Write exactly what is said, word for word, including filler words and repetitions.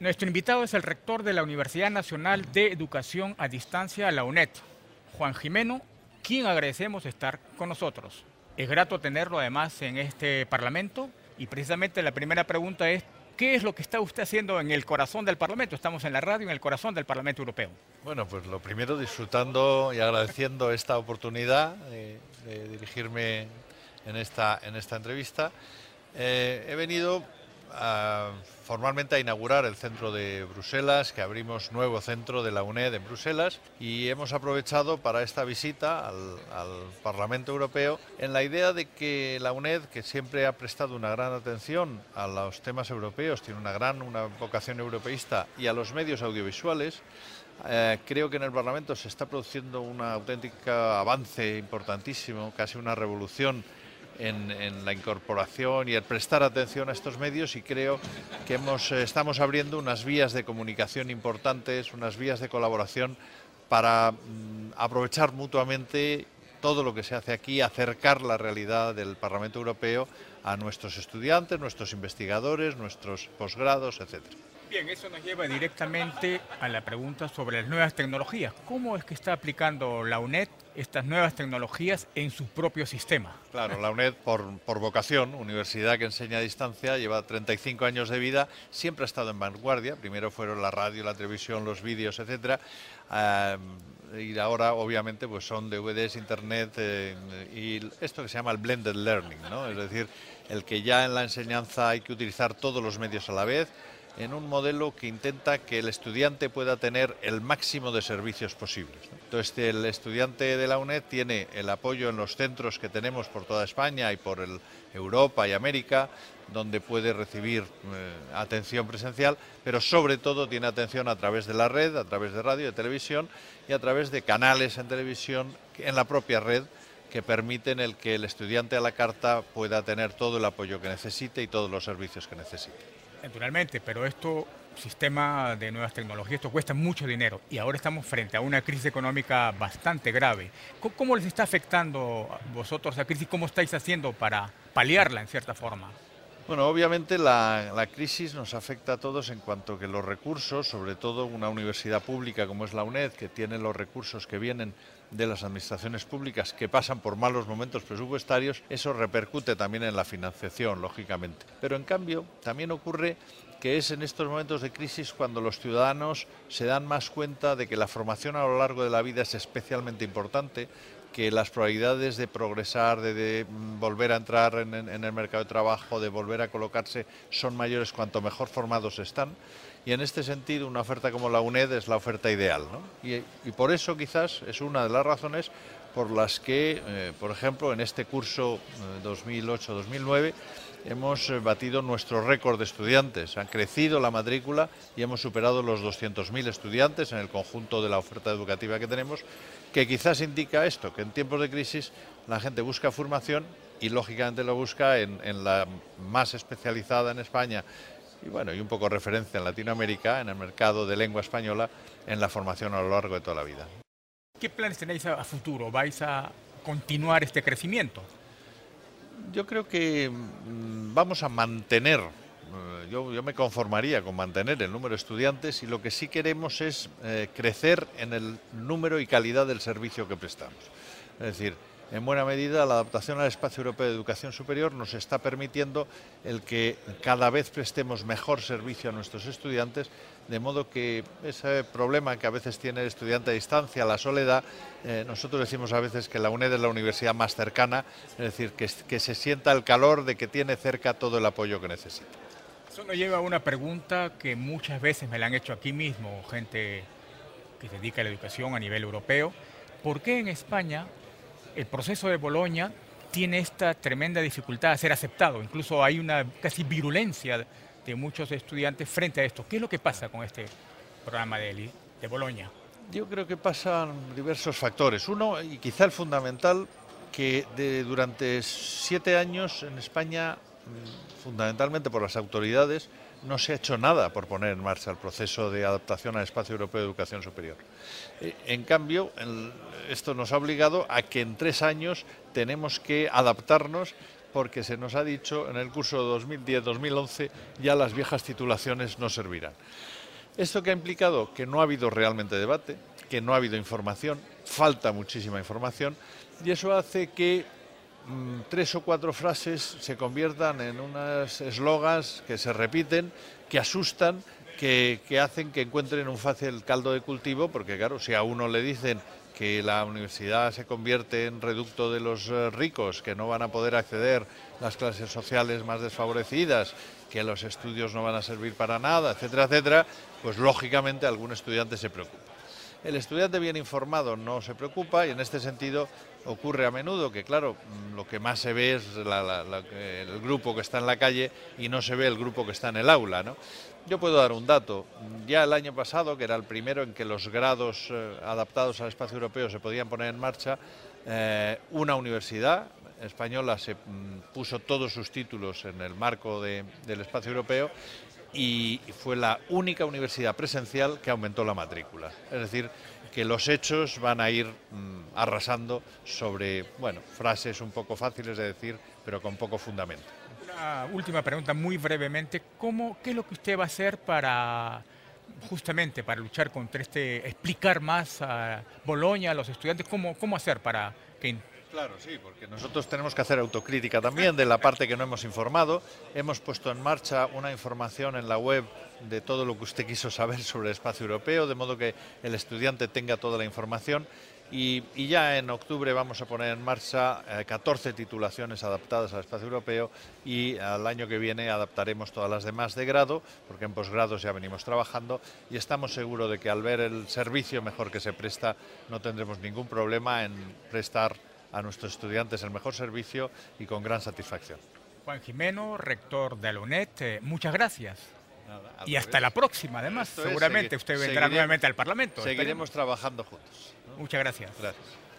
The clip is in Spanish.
Nuestro invitado es el rector de la Universidad Nacional de Educación a Distancia, la UNED, Juan Gimeno, quien agradecemos estar con nosotros. Es grato tenerlo además en este Parlamento y precisamente la primera pregunta es, ¿qué es lo que está usted haciendo en el corazón del Parlamento? Estamos en la radio, en el corazón del Parlamento Europeo. Bueno, pues lo primero disfrutando y agradeciendo esta oportunidad de, de dirigirme en esta, en esta entrevista. Eh, he venido a, formalmente a inaugurar el centro de Bruselas, que abrimos nuevo centro de la UNED en Bruselas, y hemos aprovechado para esta visita al, al Parlamento Europeo en la idea de que la UNED, que siempre ha prestado una gran atención a los temas europeos, tiene una gran una vocación europeísta, y a los medios audiovisuales, Eh, creo que en el Parlamento se está produciendo un auténtico avance importantísimo, casi una revolución en, en la incorporación y el prestar atención a estos medios, y creo que hemos, eh, estamos abriendo unas vías de comunicación importantes, unas vías de colaboración para mm, aprovechar mutuamente todo lo que se hace aquí, acercar la realidad del Parlamento Europeo a nuestros estudiantes, nuestros investigadores, nuestros posgrados, etcétera. Bien, eso nos lleva directamente a la pregunta sobre las nuevas tecnologías. ¿Cómo es que está aplicando la UNED estas nuevas tecnologías en su propio sistema? Claro, la UNED, por, por vocación, universidad que enseña a distancia, lleva treinta y cinco años de vida, siempre ha estado en vanguardia. Primero fueron la radio, la televisión, los vídeos, etcétera. Eh, y ahora, obviamente, pues son D V Ds, internet eh, y esto que se llama el blended learning, ¿no? Es decir, el que ya en la enseñanza hay que utilizar todos los medios a la vez, en un modelo que intenta que el estudiante pueda tener el máximo de servicios posibles. Entonces, el estudiante de la UNED tiene el apoyo en los centros que tenemos por toda España y por el Europa y América, donde puede recibir eh, atención presencial, pero sobre todo tiene atención a través de la red, a través de radio, de televisión y a través de canales en televisión en la propia red, que permiten el que el estudiante a la carta pueda tener todo el apoyo que necesite y todos los servicios que necesite. Naturalmente, pero esto, sistema de nuevas tecnologías, esto cuesta mucho dinero y ahora estamos frente a una crisis económica bastante grave. ¿Cómo, cómo les está afectando a vosotros la crisis? ¿Cómo estáis haciendo para paliarla en cierta forma? Bueno, obviamente la, la crisis nos afecta a todos en cuanto que los recursos, sobre todo una universidad pública como es la UNED, que tiene los recursos que vienen de las administraciones públicas que pasan por malos momentos presupuestarios, eso repercute también en la financiación, lógicamente. Pero en cambio, también ocurre que es en estos momentos de crisis cuando los ciudadanos se dan más cuenta de que la formación a lo largo de la vida es especialmente importante, que las probabilidades de progresar, de, de volver a entrar en, en el mercado de trabajo, de volver a colocarse, son mayores cuanto mejor formados están. Y en este sentido, una oferta como la UNED es la oferta ideal, ¿no? Y, y por eso quizás es una de las razones por las que, eh, por ejemplo, en este curso eh, dos mil ocho dos mil nueve, hemos batido nuestro récord de estudiantes. Han crecido la matrícula y hemos superado los doscientos mil estudiantes en el conjunto de la oferta educativa que tenemos, que quizás indica esto, que en tiempos de crisis la gente busca formación y lógicamente lo busca en, en la más especializada en España y bueno, y un poco referencia en Latinoamérica, en el mercado de lengua española, en la formación a lo largo de toda la vida. ¿Qué planes tenéis a futuro? ¿Vais a continuar este crecimiento? Yo creo que mmm, vamos a mantener, eh, yo, yo me conformaría con mantener el número de estudiantes, y lo que sí queremos es eh, crecer en el número y calidad del servicio que prestamos. Es decir, en buena medida la adaptación al espacio europeo de educación superior nos está permitiendo el que cada vez prestemos mejor servicio a nuestros estudiantes, de modo que ese problema que a veces tiene el estudiante a distancia, la soledad, eh, nosotros decimos a veces que la UNED es la universidad más cercana, es decir, que, que se sienta el calor de que tiene cerca todo el apoyo que necesita. Eso nos lleva a una pregunta que muchas veces me la han hecho aquí mismo, gente que se dedica a la educación a nivel europeo. ¿Por qué en España el proceso de Bolonia tiene esta tremenda dificultad de ser aceptado? Incluso hay una casi virulencia de muchos estudiantes frente a esto. ¿Qué es lo que pasa con este programa de, de Bolonia? Yo creo que pasan diversos factores. Uno, y quizá el fundamental, que de, durante siete años en España, fundamentalmente por las autoridades, no se ha hecho nada por poner en marcha el proceso de adaptación al espacio europeo de educación superior. En cambio, esto nos ha obligado a que en tres años tenemos que adaptarnos porque se nos ha dicho en el curso dos mil diez dos mil once ya las viejas titulaciones no servirán. ¿Esto qué ha implicado? Que no ha habido realmente debate, que no ha habido información, falta muchísima información, y eso hace que mmm, tres o cuatro frases se conviertan en unas eslogans que se repiten, que asustan, que, que hacen que encuentren un fácil caldo de cultivo, porque claro, si a uno le dicen que la universidad se convierte en reducto de los eh, ricos, que no van a poder acceder las clases sociales más desfavorecidas, que los estudios no van a servir para nada, etcétera, etcétera, pues lógicamente algún estudiante se preocupa. El estudiante bien informado no se preocupa y en este sentido ocurre a menudo que, claro, lo que más se ve es la, la, la, el grupo que está en la calle y no se ve el grupo que está en el aula, ¿no? Yo puedo dar un dato. Ya el año pasado, que era el primero en que los grados eh, adaptados al espacio europeo se podían poner en marcha, eh, una universidad española se mm, puso todos sus títulos en el marco de, del espacio europeo y fue la única universidad presencial que aumentó la matrícula. Es decir, que los hechos van a ir mmm, arrasando sobre, bueno, frases un poco fáciles de decir, pero con poco fundamento. Una última pregunta muy brevemente. ¿Cómo, ¿Qué es lo que usted va a hacer para, justamente, para luchar contra este, explicar más a Bolonia, a los estudiantes? ¿Cómo, cómo hacer para que... Claro, sí, porque nosotros tenemos que hacer autocrítica también de la parte que no hemos informado. Hemos puesto en marcha una información en la web de todo lo que usted quiso saber sobre el espacio europeo, de modo que el estudiante tenga toda la información. Y, y ya en octubre vamos a poner en marcha eh, catorce titulaciones adaptadas al espacio europeo y al año que viene adaptaremos todas las demás de grado, porque en posgrados ya venimos trabajando y estamos seguros de que al ver el servicio mejor que se presta no tendremos ningún problema en prestar a nuestros estudiantes el mejor servicio y con gran satisfacción. Juan Gimeno, rector de la UNED, eh, muchas gracias. Nada, y hasta la próxima, además. Esto Seguramente es, usted vendrá nuevamente al Parlamento. Seguiremos esperemos. trabajando juntos, ¿no? Muchas gracias. Gracias.